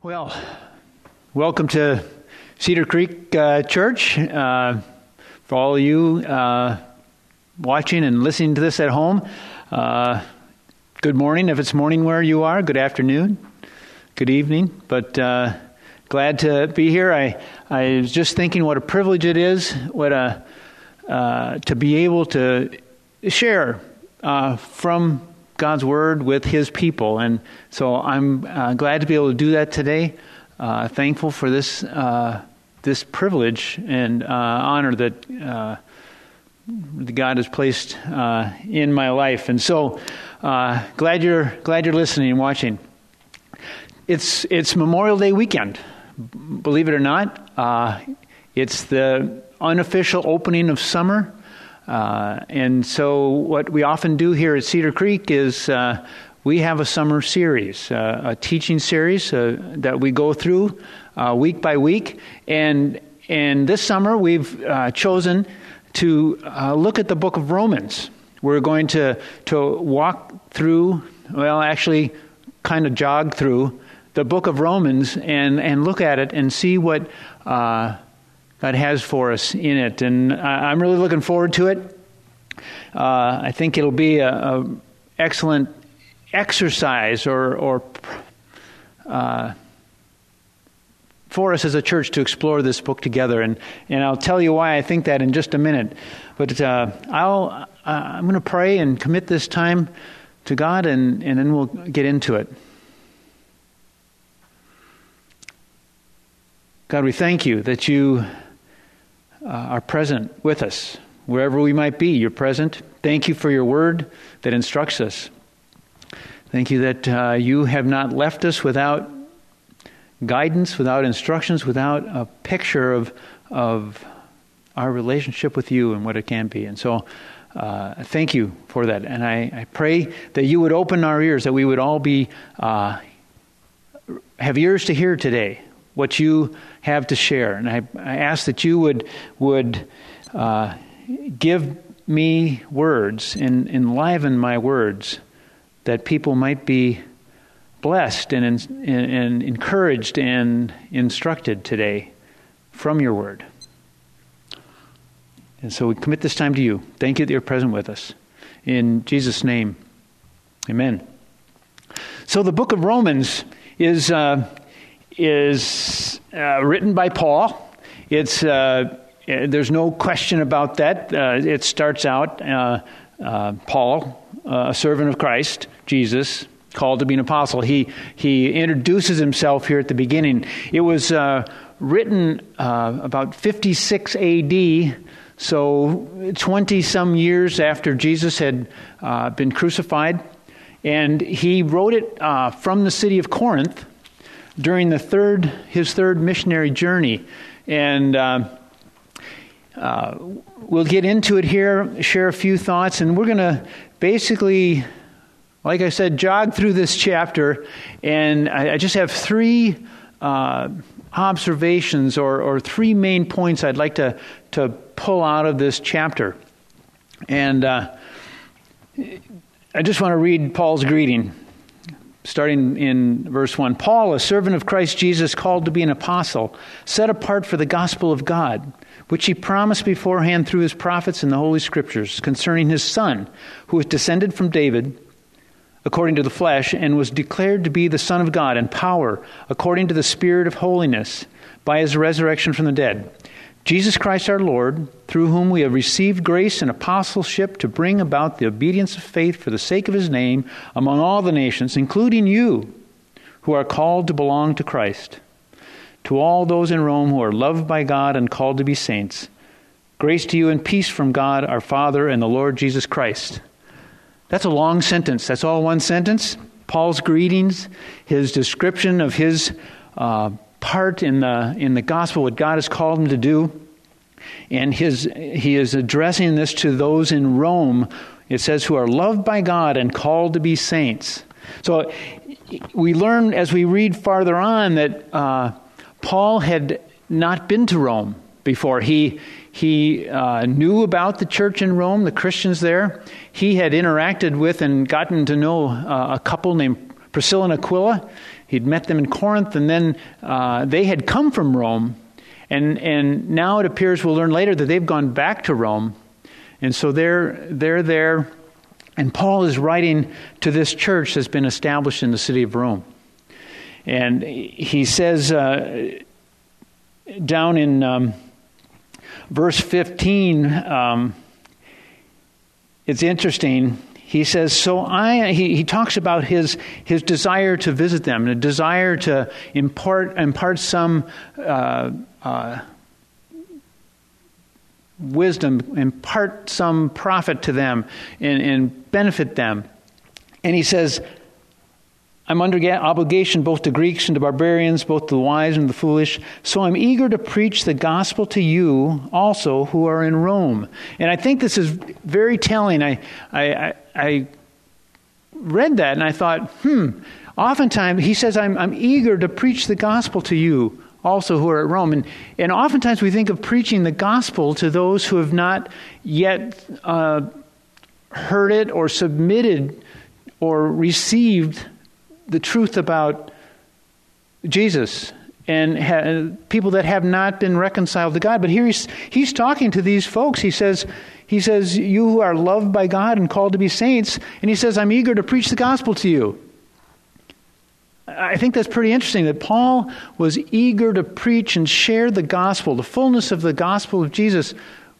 Well, welcome to Cedar Creek Church. For all of you watching and listening to this at home, good morning if it's morning where you are, good afternoon, good evening, but glad to be here. I was just thinking what a privilege it is to be able to share from God's Word with His people, and so I'm glad to be able to do that today. Thankful for this privilege and honor that God has placed in my life, and so glad you're listening and watching. It's Memorial Day weekend, believe it or not. It's the unofficial opening of summer. And so what we often do here at Cedar Creek is we have a summer series, a teaching series that we go through week by week. And this summer we've chosen to look at the book of Romans. We're going to walk through, well, actually kind of jog through the book of Romans and look at it and see what God has for us in it, and I'm really looking forward to it. I think it'll be a excellent exercise or for us as a church to explore this book together, and I'll tell you why I think that in just a minute. But I'm going to pray and commit this time to God, and then we'll get into it. God, we thank you that you are present with us. Wherever we might be, you're present. Thank you for your word that instructs us. Thank you that you have not left us without guidance, without instructions, without a picture of our relationship with you and what it can be. And so thank you for that. And I pray that you would open our ears, that we would all be have ears to hear today what you have to share. And I ask that you would give me words and enliven my words, that people might be blessed and encouraged and instructed today from your word. And so we commit this time to you. Thank you that you're present with us. In Jesus' name, amen. So the book of Romans is written by Paul. It's there's no question about that. It starts out Paul, a servant of Christ Jesus, called to be an apostle. He introduces himself here at the beginning. It was written about 56 A.D., so 20 some years after Jesus had been crucified, and he wrote it from the city of Corinth during his third missionary journey. And we'll get into it here, share a few thoughts, and we're going to basically, like I said, jog through this chapter. And I just have three observations or three main points I'd like to pull out of this chapter. And I just want to read Paul's greeting. Starting in verse 1, Paul, a servant of Christ Jesus, called to be an apostle, set apart for the gospel of God, which he promised beforehand through his prophets in the Holy Scriptures, concerning his Son, who was descended from David, according to the flesh, and was declared to be the Son of God in power, according to the Spirit of holiness, by his resurrection from the dead. Jesus Christ our Lord, through whom we have received grace and apostleship to bring about the obedience of faith for the sake of his name among all the nations, including you, who are called to belong to Christ. To all those in Rome who are loved by God and called to be saints, grace to you and peace from God our Father and the Lord Jesus Christ. That's a long sentence. That's all one sentence. Paul's greetings, his description of his part in the gospel, what God has called him to do, and he is addressing this to those in Rome. It says, who are loved by God and called to be saints. So we learn as we read farther on that Paul had not been to Rome before. He knew about the church in Rome, the Christians there. He had interacted with and gotten to know a couple named Priscilla and Aquila. He'd met them in Corinth, and then they had come from Rome. And now it appears, we'll learn later, that they've gone back to Rome. And so they're there. And Paul is writing to this church that's been established in the city of Rome. And he says down in verse 15, it's interesting. He says, he talks about his desire to visit them, and a desire to impart some wisdom, impart some profit to them, and benefit them. And he says, I'm under obligation both to Greeks and to barbarians, both to the wise and the foolish. So I'm eager to preach the gospel to you also who are in Rome. And I think this is very telling. I read that and I thought, oftentimes he says, I'm eager to preach the gospel to you also who are at Rome. And oftentimes we think of preaching the gospel to those who have not yet heard it or submitted or received the truth about Jesus, and people that have not been reconciled to God. But here he's talking to these folks. He says, you who are loved by God and called to be saints, and he says, I'm eager to preach the gospel to you. I think that's pretty interesting, that Paul was eager to preach and share the gospel, the fullness of the gospel of Jesus,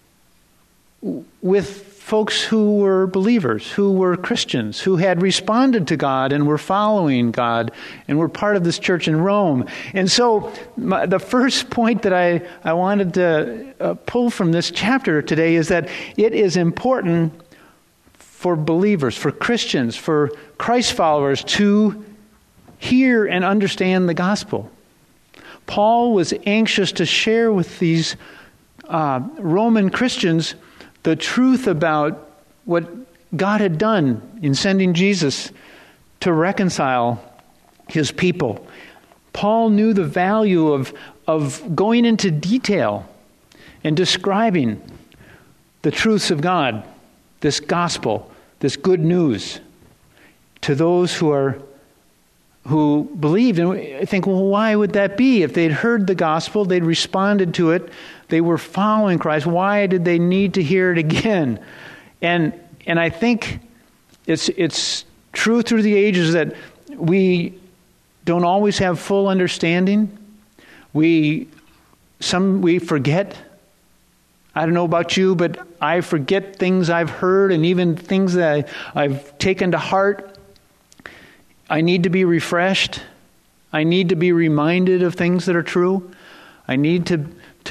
with folks who were believers, who were Christians, who had responded to God and were following God and were part of this church in Rome. And so the first point that I wanted to pull from this chapter today is that it is important for believers, for Christians, for Christ followers to hear and understand the gospel. Paul was anxious to share with these Roman Christians the truth about what God had done in sending Jesus to reconcile his people. Paul knew the value of going into detail and describing the truths of God, this gospel, this good news, to those who believed. And I think, well, why would that be? If they'd heard the gospel, they'd responded to it, they were following Christ, why did they need to hear it again? And I think it's true through the ages that we don't always have full understanding. We forget. I don't know about you, but I forget things I've heard and even things that I've taken to heart. I need to be refreshed. I need to be reminded of things that are true. I need to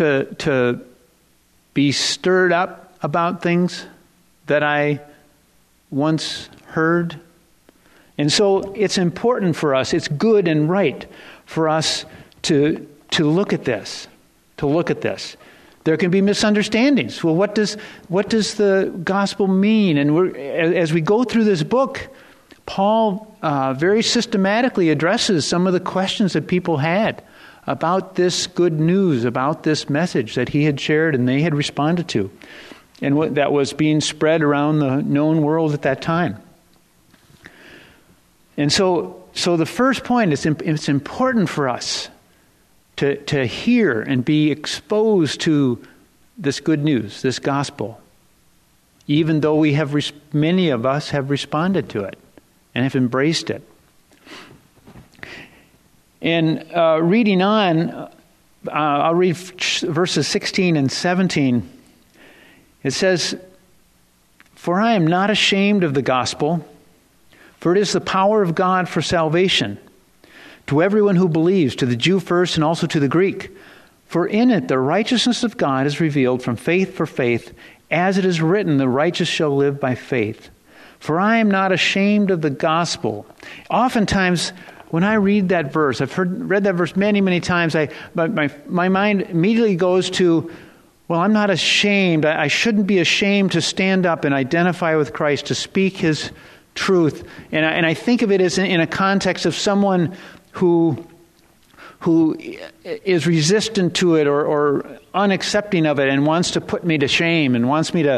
be stirred up about things that I once heard. And so it's important for us, it's good and right for us to look at this, There can be misunderstandings. Well, what does the gospel mean? And as we go through this book, Paul very systematically addresses some of the questions that people had about this good news, about this message that he had shared and they had responded to, and what that was being spread around the known world at that time. And so the first point is it's important for us to hear and be exposed to this good news, this gospel, even though many of us have responded to it and have embraced it. And reading on, I'll read verses 16 and 17. It says, "For I am not ashamed of the gospel, for it is the power of God for salvation, to everyone who believes, to the Jew first and also to the Greek. For in it the righteousness of God is revealed from faith for faith, as it is written, the righteous shall live by faith. For I am not ashamed of the gospel." Oftentimes, when I read that verse, I've read that verse many, many times, but my mind immediately goes to, well, I'm not ashamed. I shouldn't be ashamed to stand up and identify with Christ, to speak his truth. And I think of it as in a context of someone who is resistant to it or unaccepting of it and wants to put me to shame and wants me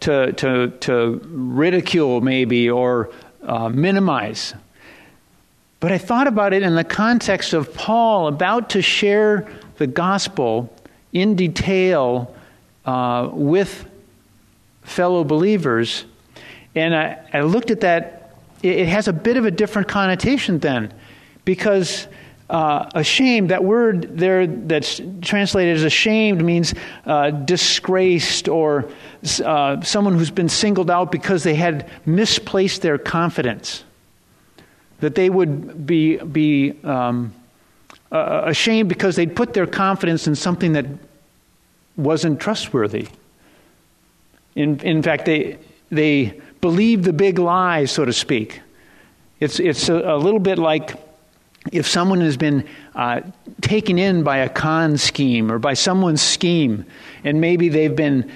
to ridicule maybe or minimize. But I thought about it in the context of Paul about to share the gospel in detail with fellow believers. And I looked at that. It has a bit of a different connotation then, because ashamed, that word there that's translated as ashamed means disgraced, or someone who's been singled out because they had misplaced their confidence. That they would be ashamed because they'd put their confidence in something that wasn't trustworthy. In fact, they believed the big lie, so to speak. It's a little bit like if someone has been taken in by a con scheme or by someone's scheme, and maybe they've been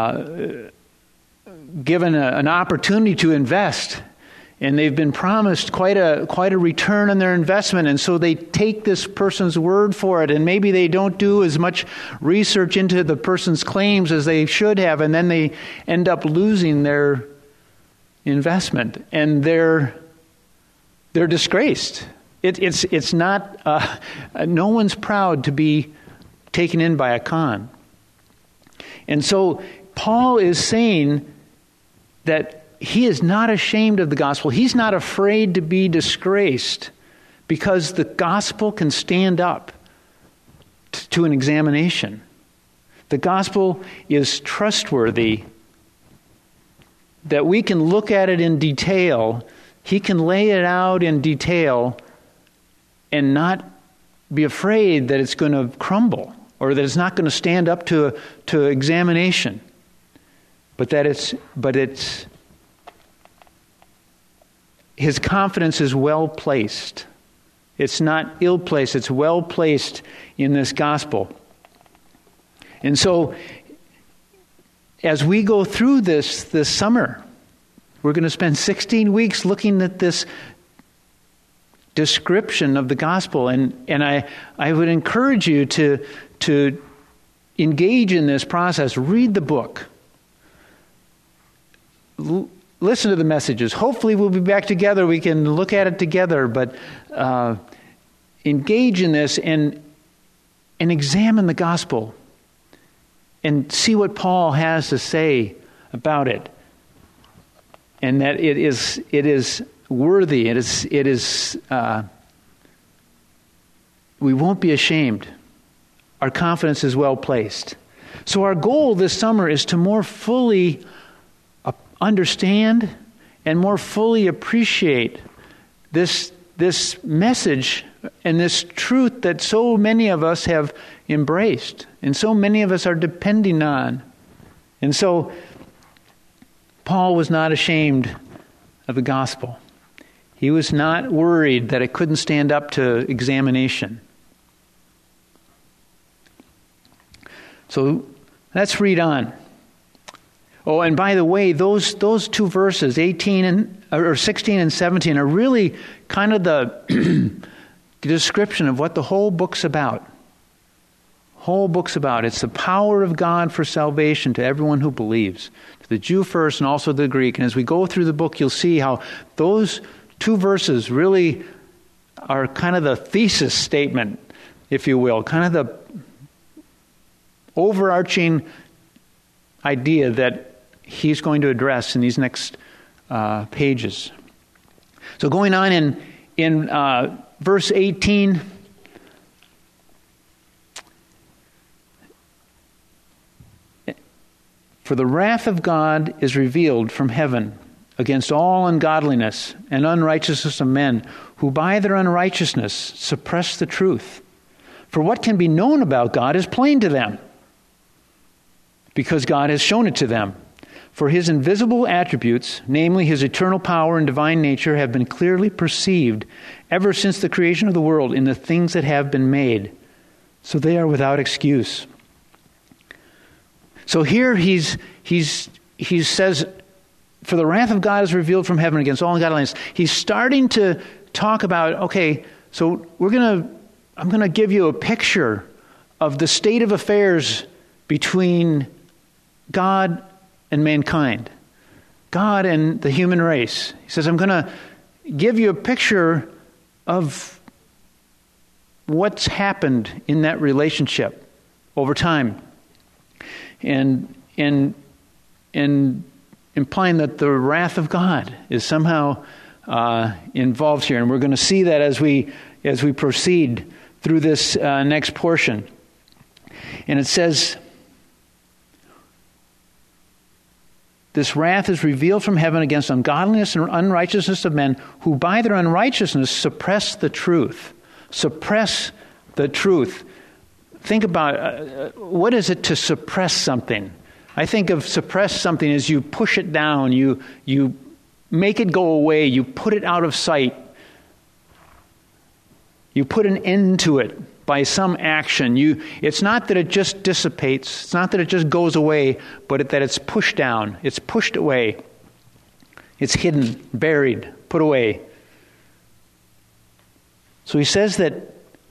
given an opportunity to invest, and they've been promised quite a return on their investment, and so they take this person's word for it, and maybe they don't do as much research into the person's claims as they should have, and then they end up losing their investment, and they're disgraced. It's not, no one's proud to be taken in by a con. And so Paul is saying that he is not ashamed of the gospel. He's not afraid to be disgraced because the gospel can stand up to an examination. The gospel is trustworthy, that we can look at it in detail. He can lay it out in detail and not be afraid that it's going to crumble or that it's not going to stand up to examination. But it's his confidence is well placed. It's not ill placed. It's well placed in this gospel. And so, as we go through this summer, we're going to spend 16 weeks looking at this description of the gospel, and I would encourage you to engage in this process. Read the book. Listen to the messages. Hopefully we'll be back together. We can look at it together, but engage in this and examine the gospel and see what Paul has to say about it. And that it is worthy. It is we won't be ashamed. Our confidence is well placed. So our goal this summer is to more fully understand and more fully appreciate this message and this truth that so many of us have embraced and so many of us are depending on. And so Paul was not ashamed of the gospel. He was not worried that it couldn't stand up to examination. So let's read on. Oh, and by the way, those two verses, 16 and 17, are really kind of the description of what the whole book's about. It's the power of God for salvation to everyone who believes, to the Jew first and also the Greek. And as we go through the book, you'll see how those two verses really are kind of the thesis statement, if you will, kind of the overarching idea that he's going to address in these next pages. So going on in verse 18, for the wrath of God is revealed from heaven against all ungodliness and unrighteousness of men, who by their unrighteousness suppress the truth. For what can be known about God is plain to them, because God has shown it to them. For his invisible attributes, namely his eternal power and divine nature, have been clearly perceived ever since the creation of the world in the things that have been made. So they are without excuse. So here he says, for the wrath of God is revealed from heaven against all ungodliness. He's starting to talk about, okay, so I'm going to give you a picture of the state of affairs between God and mankind, God and the human race. He says, I'm going to give you a picture of what's happened in that relationship over time. And implying that the wrath of God is somehow involved here. And we're going to see that as we proceed through this next portion. And it says, this wrath is revealed from heaven against ungodliness and unrighteousness of men who by their unrighteousness suppress the truth. Suppress the truth. Think about what is it to suppress something? I think of suppress something as you push it down, you make it go away, you put it out of sight. You put an end to it by some action. It's not that it just dissipates, it's not that it just goes away, but that it's pushed down, it's pushed away. It's hidden, buried, put away. So he says that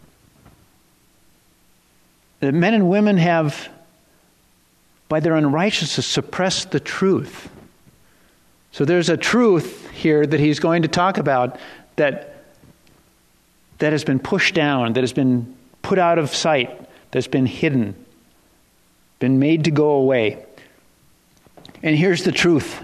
men and women have, by their unrighteousness, suppressed the truth. So there's a truth here that he's going to talk about that has been pushed down, that has been put out of sight, that's been hidden, been made to go away. And here's the truth.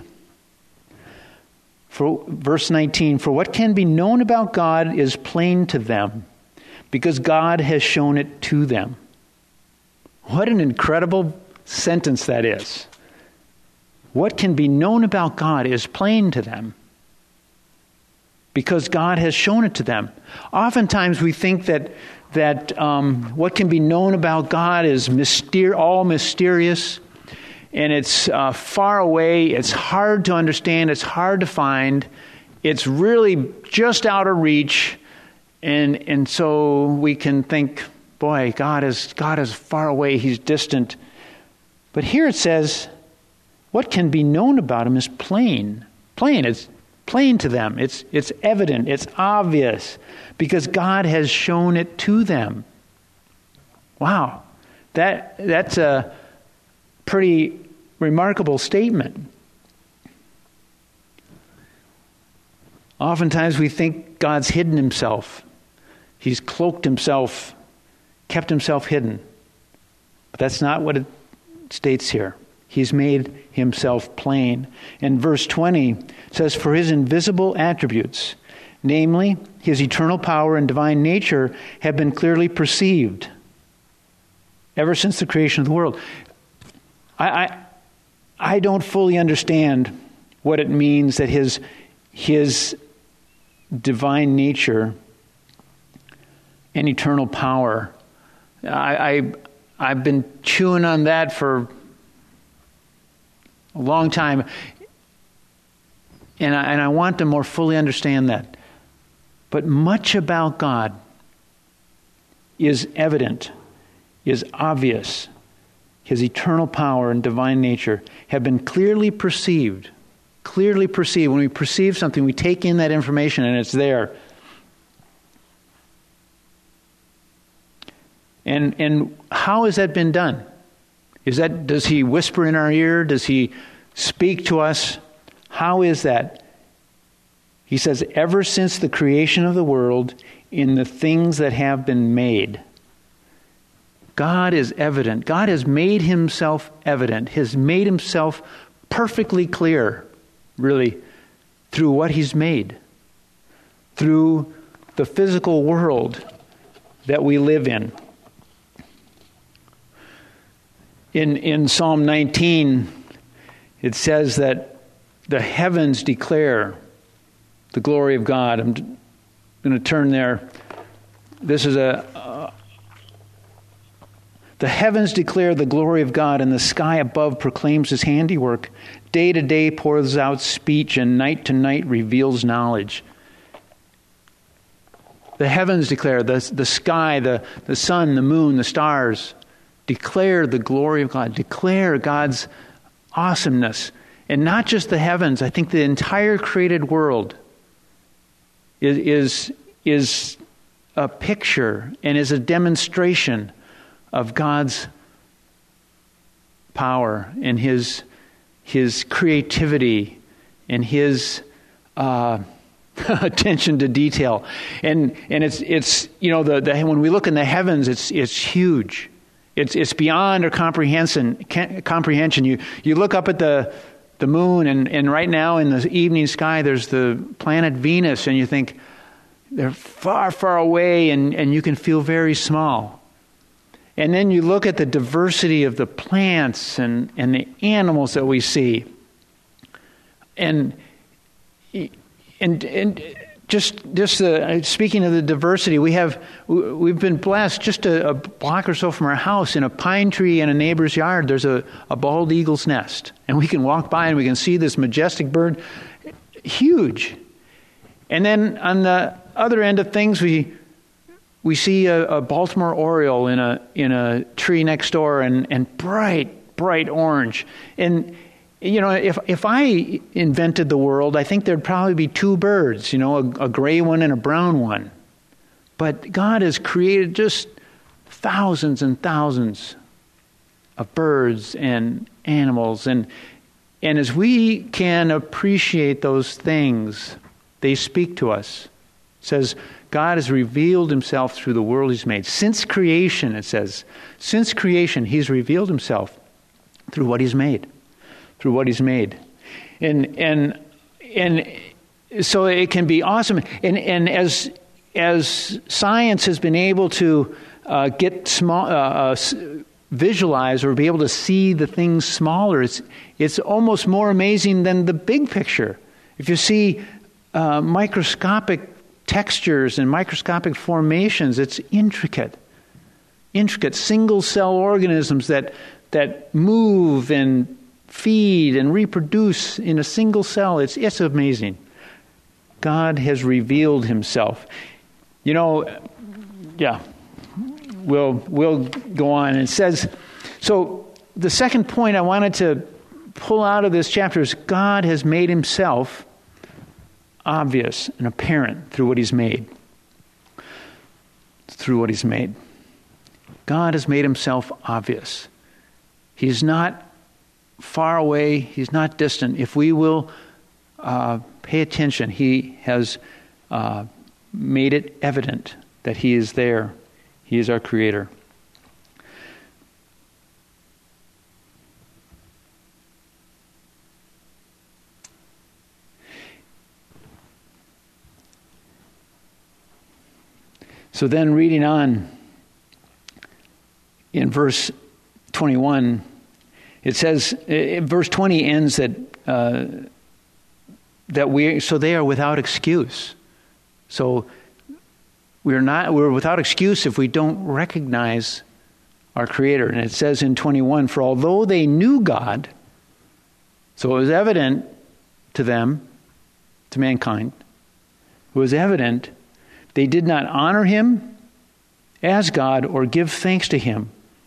For verse 19, for what can be known about God is plain to them, because God has shown it to them. What an incredible sentence that is. What can be known about God is plain to them, because God has shown it to them. Oftentimes we think that what can be known about God is all mysterious, and it's far away, it's hard to understand, it's hard to find, it's really just out of reach, and so we can think, boy, God is far away, He's distant. But here it says, what can be known about Him is plain. Plain, it's plain to them. It's evident, it's obvious, because God has shown it to them. Wow, that's a pretty remarkable statement. Oftentimes we think God's hidden Himself. He's cloaked Himself, kept Himself hidden. But that's not what it states here. He's made Himself plain. And verse 20 says, for His invisible attributes, namely His eternal power and divine nature, have been clearly perceived ever since the creation of the world. I don't fully understand what it means that His divine nature and eternal power. I've been chewing on that for a long time, and I want to more fully understand that. But much about God is evident, is obvious. His eternal power and divine nature have been clearly perceived. Clearly perceived. When we perceive something, we take in that information and it's there. And how has that been done? Does He whisper in our ear? Does He speak to us? How is that? He says, ever since the creation of the world, in the things that have been made. God is evident. God has made Himself evident. Has made Himself perfectly clear, really, through what He's made. Through the physical world that we live in. In Psalm 19, it says that the heavens declare the glory of God. I'm going to turn there. This is the heavens declare the glory of God, and the sky above proclaims His handiwork. Day to day pours out speech, and night to night reveals knowledge. The heavens declare, the sky, the sun, the moon, the stars, declare the glory of God, declare God's awesomeness. And not just the heavens, I think the entire created world is a picture and is a demonstration of God's power and His creativity and His attention to detail. And it's when we look in the heavens, it's huge. It's beyond our comprehension. You look up at the moon, and right now in the evening sky there's the planet Venus, and you think they're far, far away, and you can feel very small. And then you look at the diversity of the plants and the animals that we see. And just speaking of the diversity, we've been blessed. Just a block or so from our house, in a pine tree in a neighbor's yard, there's a bald eagle's nest, and we can walk by and we can see this majestic bird, huge. And then on the other end of things, we see a Baltimore oriole in a tree next door, and bright orange. And if I invented the world, I think there'd probably be two birds, a gray one and a brown one. But God has created just thousands and thousands of birds and animals. And as we can appreciate those things, they speak to us. It says, God has revealed himself through the world he's made. Since creation, it says, since creation, he's revealed himself through what he's made. Through what he's made. And so it can be awesome. And as science has been able to visualize or be able to see the things smaller, it's almost more amazing than the big picture. If you see microscopic textures and microscopic formations, it's intricate single-cell organisms that move and feed and reproduce in a single cell. It's amazing. God has revealed himself. We'll go on. It says, so the second point I wanted to pull out of this chapter is God has made himself obvious and apparent through what he's made. Through what he's made. God has made himself obvious. He's not far away. He's not distant. If we will pay attention, he has made it evident that he is there. He is our creator. So then reading on in verse 21, it says, verse 20 ends that they are without excuse. So we're without excuse if we don't recognize our Creator. And it says in 21, for although they knew God, so it was evident to them, to mankind, it was evident, they did not honor him as God or give thanks to him.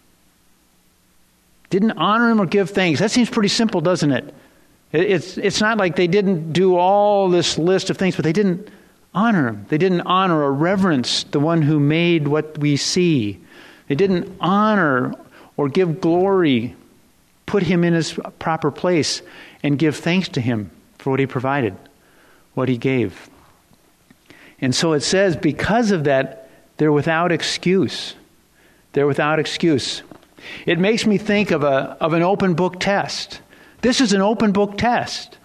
Didn't honor him or give thanks. That seems pretty simple, doesn't it? It's not like they didn't do all this list of things, but they didn't honor him. They didn't honor or reverence the one who made what we see. They didn't honor or give glory, put him in his proper place, and give thanks to him for what he provided, what he gave. And so it says, because of that, they're without excuse. They're without excuse. It makes me think of an open book test. This is an open book test.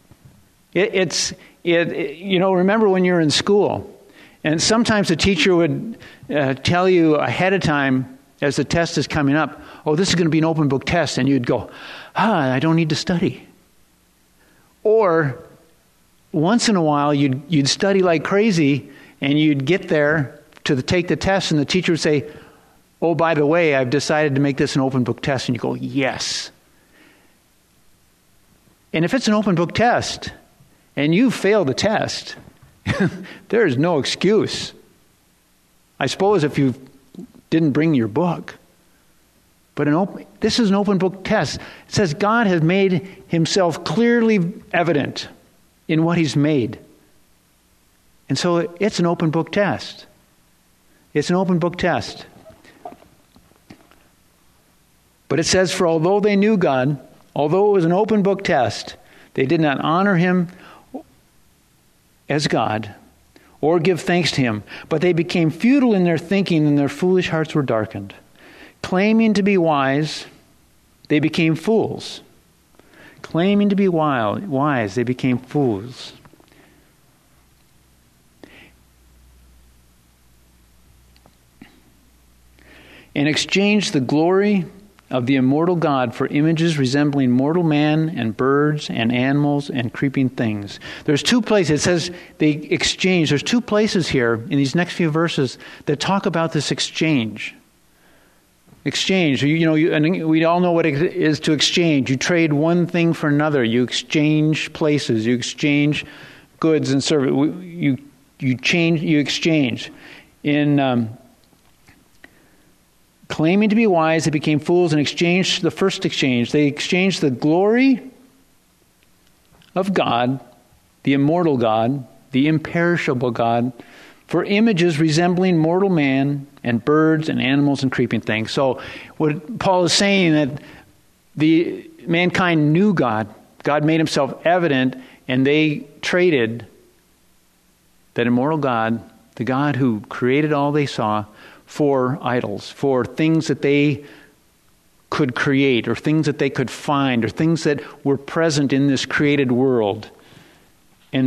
Remember when you're in school, and sometimes the teacher would tell you ahead of time as the test is coming up, oh, this is going to be an open book test, and you'd go, I don't need to study. Or once in a while, you'd study like crazy, and you'd get there to take the test, and the teacher would say, oh, by the way, I've decided to make this an open book test. And you go, yes. And if it's an open book test, and you fail the test, there is no excuse. I suppose if you didn't bring your book. But this is an open book test. It says God has made himself clearly evident in what he's made. And so it's an open book test. It's an open book test. But it says, for although they knew God, although it was an open book test, they did not honor him as God or give thanks to him. But they became futile in their thinking, and their foolish hearts were darkened. Claiming to be wise, they became fools. Claiming to be wise, they became fools. And exchanged the glory of the immortal God for images resembling mortal man and birds and animals and creeping things. There's two places. It says they exchanged. There's two places here in these next few verses that talk about this exchange. Exchange. And we all know what it is to exchange. You trade one thing for another. You exchange places. You exchange goods and services. You exchange. In claiming to be wise, they became fools and exchanged the first exchange. They exchanged the glory of God, the immortal God, the imperishable God, for images resembling mortal man and birds and animals and creeping things. So what Paul is saying that the mankind knew God. God made himself evident, and they traded that immortal God, the God who created all they saw, for idols, for things that they could create, or things that they could find, or things that were present in this created world. And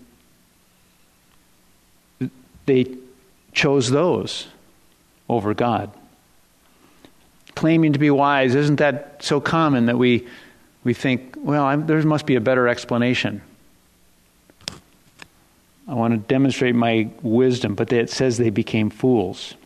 they chose those over God. Claiming to be wise, isn't that so common that we think, well, there must be a better explanation. I want to demonstrate my wisdom, but it says they became fools.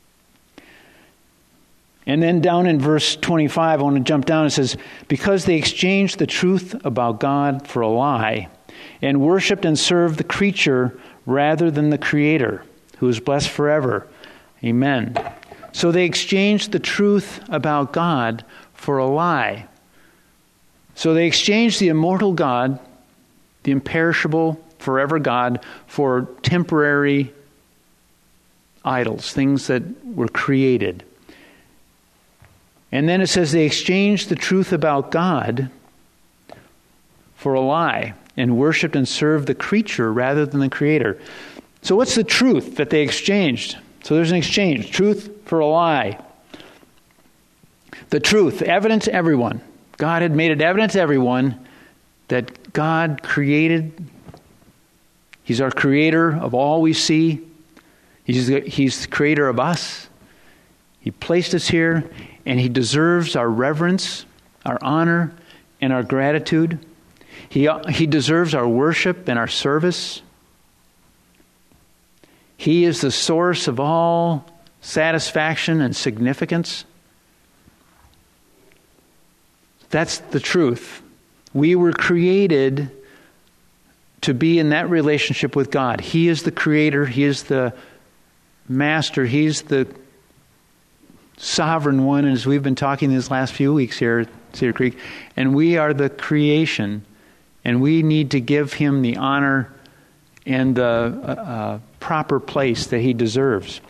And then down in verse 25, I want to jump down. It says, because they exchanged the truth about God for a lie, and worshipped and served the creature rather than the Creator, who is blessed forever. Amen. So they exchanged the truth about God for a lie. So they exchanged the immortal God, the imperishable, forever God, for temporary idols, things that were created. And then it says they exchanged the truth about God for a lie and worshipped and served the creature rather than the Creator. So what's the truth that they exchanged? So there's an exchange. Truth for a lie. The truth, evident to everyone. God had made it evident to everyone that God created. He's our creator of all we see. He's the creator of us. He placed us here, and he deserves our reverence, our honor, and our gratitude. He deserves our worship and our service. He is the source of all satisfaction and significance. That's the truth. We were created to be in that relationship with God. He is the creator. He is the master. He's the sovereign one, as we've been talking these last few weeks here at Cedar Creek. And we are the creation. And we need to give him the honor and the proper place that he deserves.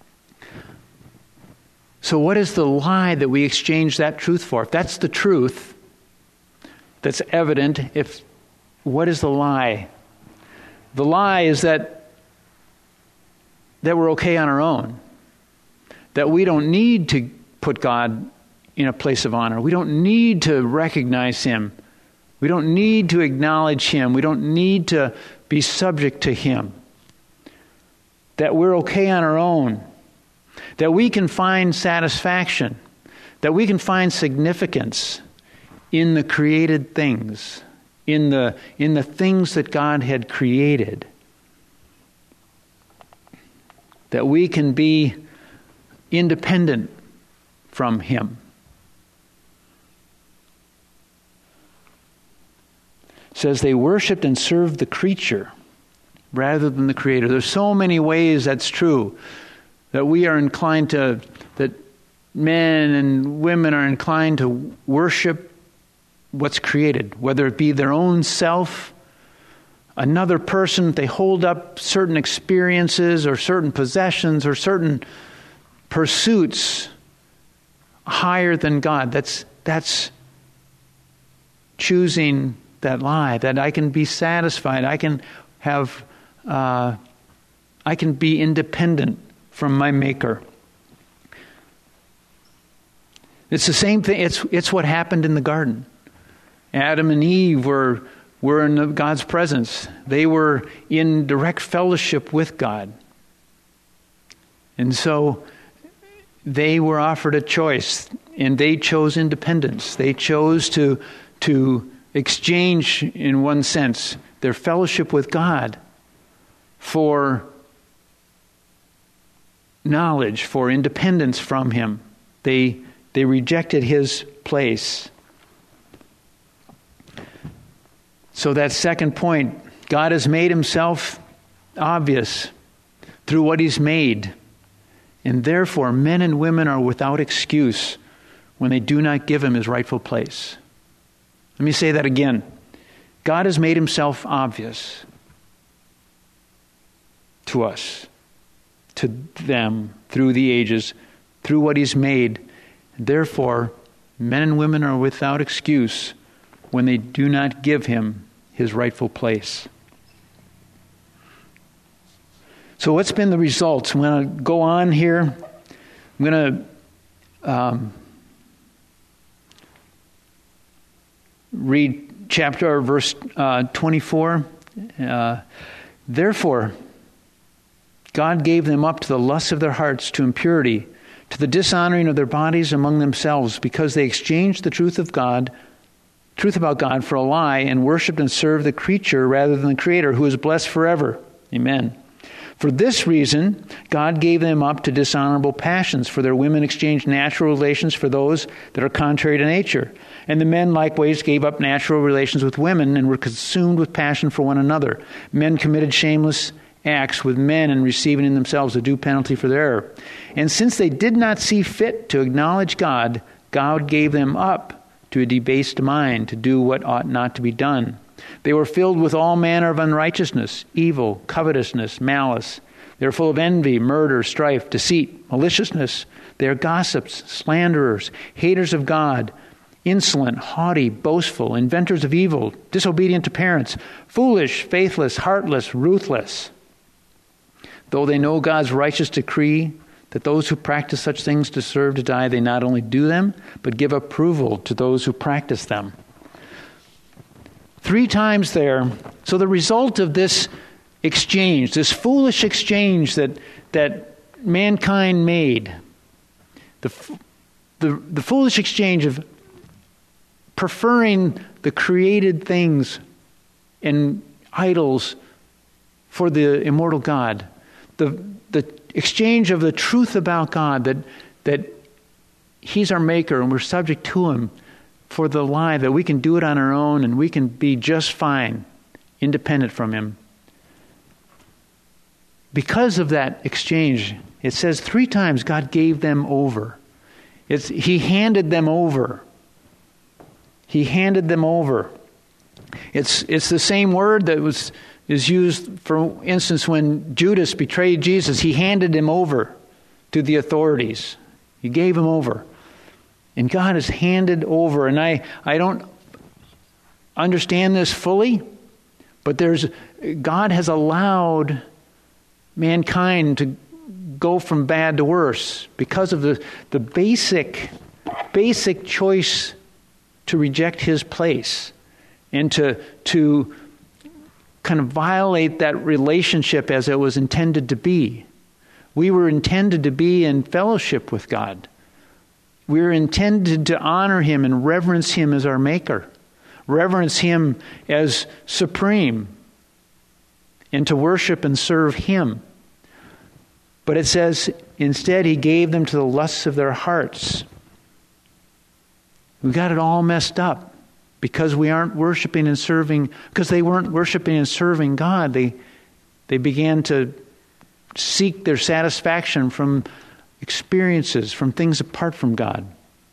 So what is the lie that we exchange that truth for? If that's the truth that's evident, what is the lie? The lie is that we're okay on our own. That we don't need to put God in a place of honor. We don't need to recognize him. We don't need to acknowledge him. We don't need to be subject to him. That we're okay on our own. That we can find satisfaction. That we can find significance in the created things. In the things that God had created. That we can be independent from him. It says they worshipped and served the creature rather than the Creator. There's so many ways that's true. That we are inclined to, that men and women are inclined to worship what's created, whether it be their own self, another person. They hold up certain experiences or certain possessions or certain pursuits higher than God. That's choosing that lie, that I can be satisfied. I can have I can be independent from my Maker. It's the same thing. It's what happened in the garden. Adam and Eve were in God's presence. They were in direct fellowship with God. And so they were offered a choice, and they chose independence. They chose to exchange, in one sense, their fellowship with God for knowledge, for independence from Him. They rejected His place. So that second point, God has made Himself obvious through what He's made. And therefore, men and women are without excuse when they do not give Him His rightful place. Let me say that again. God has made Himself obvious to us, to them, through the ages, through what He's made. Therefore, men and women are without excuse when they do not give Him His rightful place. So what's been the results? I'm going to go on here. I'm going to read verse 24. Therefore, God gave them up to the lusts of their hearts, to impurity, to the dishonoring of their bodies among themselves, because they exchanged the truth about God for a lie, and worshipped and served the creature rather than the Creator, who is blessed forever. Amen. For this reason, God gave them up to dishonorable passions, for their women exchanged natural relations for those that are contrary to nature. And the men likewise gave up natural relations with women, and were consumed with passion for one another. Men committed shameless acts with men, and receiving in themselves a due penalty for their error. And since they did not see fit to acknowledge God, God gave them up to a debased mind, to do what ought not to be done. They were filled with all manner of unrighteousness, evil, covetousness, malice. They are full of envy, murder, strife, deceit, maliciousness. They are gossips, slanderers, haters of God, insolent, haughty, boastful, inventors of evil, disobedient to parents, foolish, faithless, heartless, ruthless. Though they know God's righteous decree that those who practice such things deserve to die, they not only do them, but give approval to those who practice them. 3 times there. So the result of this exchange, this foolish exchange that mankind made, the foolish exchange of preferring the created things and idols for the immortal God, the exchange of the truth about God, that He's our Maker and we're subject to Him, for the lie that we can do it on our own and we can be just fine, independent from Him. Because of that exchange, it says 3 times God gave them over. He handed them over. He handed them over. It's the same word that is used, for instance, when Judas betrayed Jesus. He handed him over to the authorities. He gave him over. And God has handed over, and I don't understand this fully, but God has allowed mankind to go from bad to worse because of the basic choice to reject His place and to kind of violate that relationship as it was intended to be. We were intended to be in fellowship with God. We were intended to honor Him and reverence Him as our Maker, reverence Him as supreme, and to worship and serve Him. But it says, instead, He gave them to the lusts of their hearts. We got it all messed up because we aren't worshiping and serving, because they weren't worshiping and serving God. They began to seek their satisfaction from experiences, from things apart from God.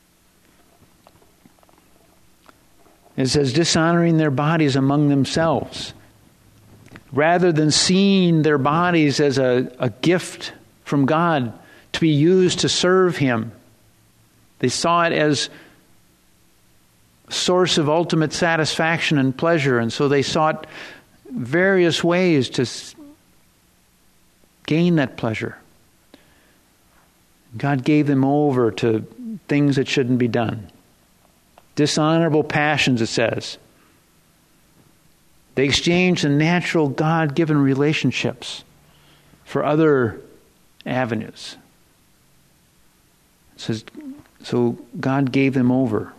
It says, dishonoring their bodies among themselves. Rather than seeing their bodies as a gift from God to be used to serve Him, they saw it as a source of ultimate satisfaction and pleasure, and so they sought various ways gain that pleasure. God gave them over to things that shouldn't be done. Dishonorable passions, it says. They exchanged the natural God-given relationships for other avenues. It says, so God gave them over.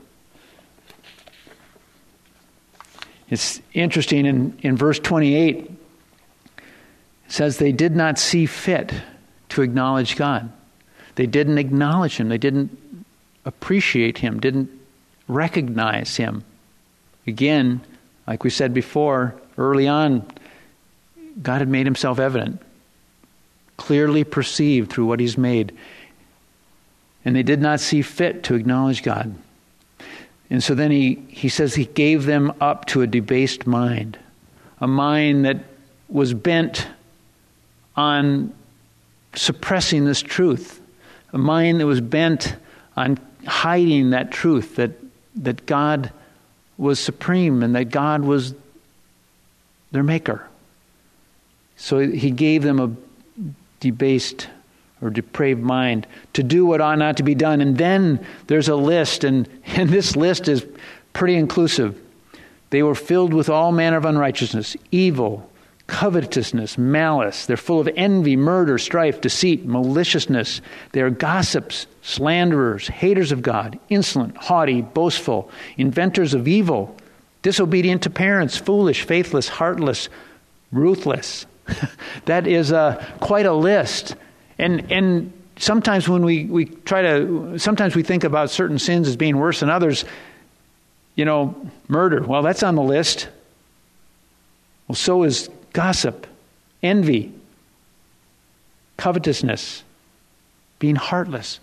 It's interesting in verse 28, it says they did not see fit to acknowledge God. They didn't acknowledge Him. They didn't appreciate Him, didn't recognize Him. Again, like we said before, early on, God had made Himself evident, clearly perceived through what He's made. And they did not see fit to acknowledge God. And so then he says He gave them up to a debased mind, a mind that was bent on suppressing this truth, a mind that was bent on hiding that truth, that God was supreme and that God was their maker. So He gave them a debased or depraved mind to do what ought not to be done. And then there's a list, and this list is pretty inclusive. They were filled with all manner of unrighteousness, evil, covetousness, malice. They're full of envy, murder, strife, deceit, maliciousness. They are gossips, slanderers, haters of God, insolent, haughty, boastful, inventors of evil, disobedient to parents, foolish, faithless, heartless, ruthless. That is quite a list. And sometimes when we sometimes we think about certain sins as being worse than others. Murder, well, that's on the list. Well, so is gossip, envy, covetousness, being heartless.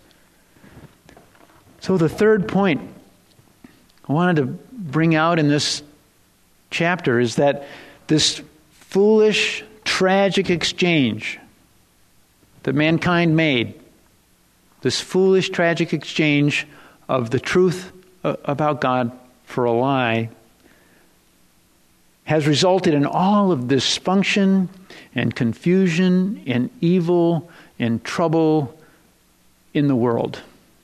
So the third point I wanted to bring out in this chapter is that this foolish, tragic exchange that mankind made, this foolish, tragic exchange of the truth about God for a lie, has resulted in all of dysfunction and confusion and evil and trouble in the world.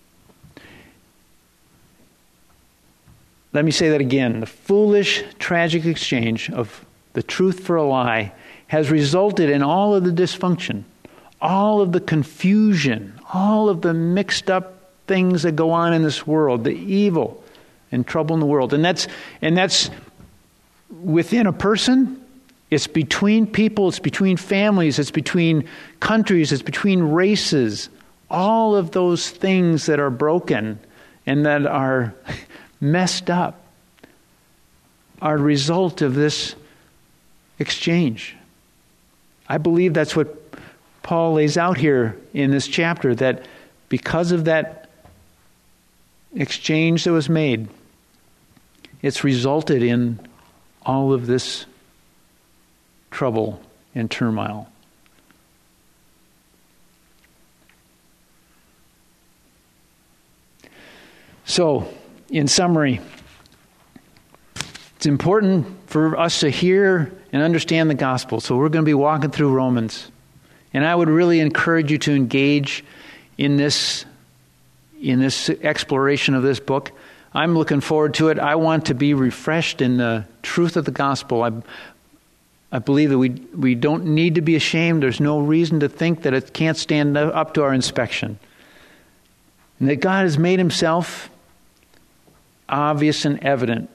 Let me say that again. The foolish, tragic exchange of the truth for a lie has resulted in all of the dysfunction, all of the confusion, all of the mixed up things that go on in this world, the evil and trouble in the world. And that's within a person, it's between people, it's between families, it's between countries, it's between races. All of those things that are broken and that are messed up are a result of this exchange. I believe that's what Paul lays out here in this chapter, that because of that exchange that was made, it's resulted in all of this trouble and turmoil. So, in summary, it's important for us to hear and understand the gospel. So we're going to be walking through Romans. And I would really encourage you to engage in this exploration of this book. I'm looking forward to it. I want to be refreshed in the truth of the gospel. I believe that we don't need to be ashamed. There's no reason to think that it can't stand up to our inspection. And that God has made Himself obvious and evident.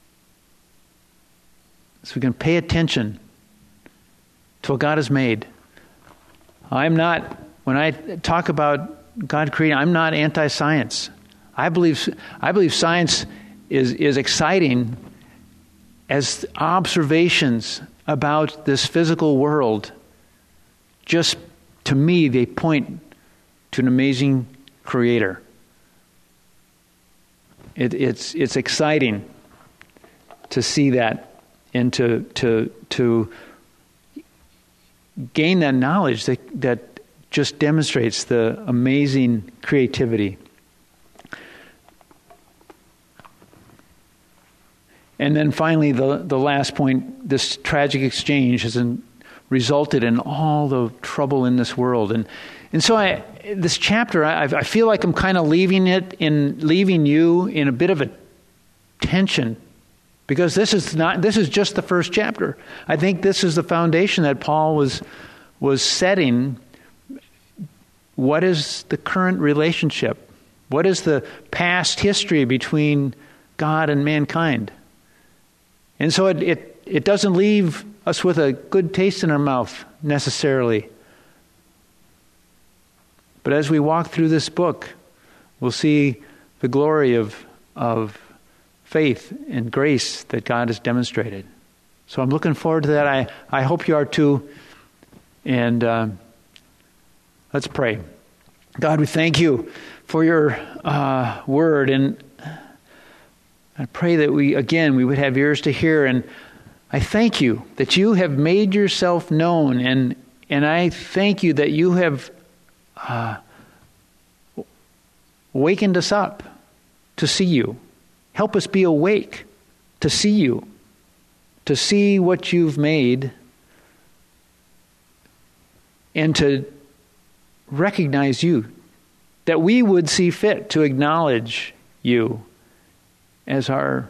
So we can pay attention to what God has made. When I talk about God creating, I'm not anti-science. I believe science is exciting as observations about this physical world. Just to me, they point to an amazing Creator. It's exciting to see that and to gain that knowledge that just demonstrates the amazing creativity. And then finally, the last point, this tragic exchange has resulted in all the trouble in this world. And so this chapter, I feel like I'm kind of leaving you in a bit of a tension, because this is just the first chapter. I think this is the foundation that Paul was setting. What is the current relationship? What is the past history between God and mankind? And so it doesn't leave us with a good taste in our mouth necessarily. But as we walk through this book, we'll see the glory of faith and grace that God has demonstrated. So I'm looking forward to that. I hope you are too. And let's pray. God, we thank you for your word. And I pray that we would have ears to hear. And I thank you that you have made yourself known. And I thank you that you have wakened us up to see you. Help us be awake to see you, to see what you've made, and to recognize you, that we would see fit to acknowledge you as our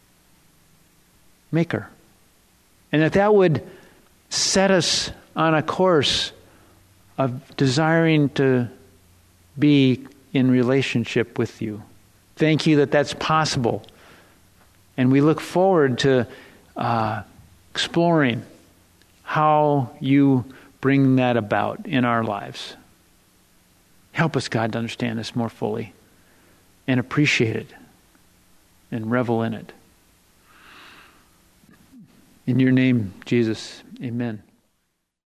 Maker. And that would set us on a course of desiring to be in relationship with you. Thank you that that's possible. And we look forward to exploring how you bring that about in our lives. Help us, God, to understand this more fully and appreciate it and revel in it. In your name, Jesus, amen.